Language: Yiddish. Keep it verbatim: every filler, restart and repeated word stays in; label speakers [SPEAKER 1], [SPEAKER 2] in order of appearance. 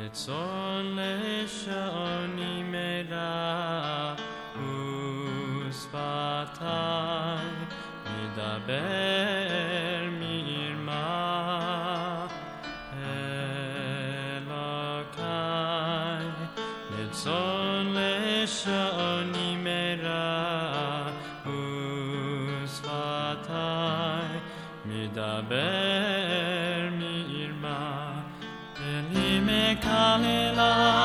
[SPEAKER 1] רצון לשוני מרע ושפתי מדבר מרמה אלוקי רצון לשוני מרע ושפתי מדבר מרמה Eli mekalela